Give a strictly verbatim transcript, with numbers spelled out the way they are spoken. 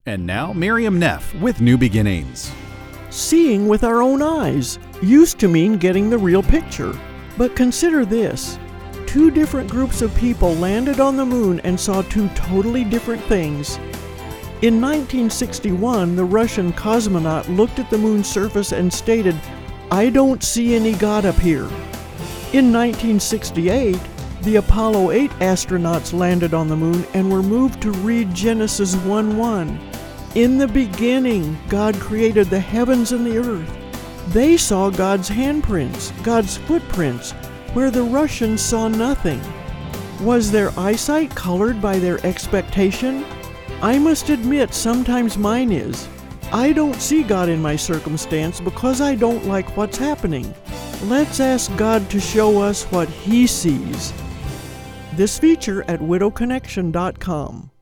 And now, Miriam Neff with New Beginnings. Seeing with our own eyes used to mean getting the real picture. But consider this. Two different groups of people landed on the moon and saw two totally different things. In nineteen sixty-one, the Russian cosmonaut looked at the moon's surface and stated, "I don't see any God up here." In nineteen sixty-eight, the Apollo eight astronauts landed on the moon and were moved to read Genesis one one. In the beginning, God created the heavens and the earth. They saw God's handprints, God's footprints, where the Russians saw nothing. Was their eyesight colored by their expectation? I must admit sometimes mine is. I don't see God in my circumstance because I don't like what's happening. Let's ask God to show us what He sees. This feature at widow connection dot com.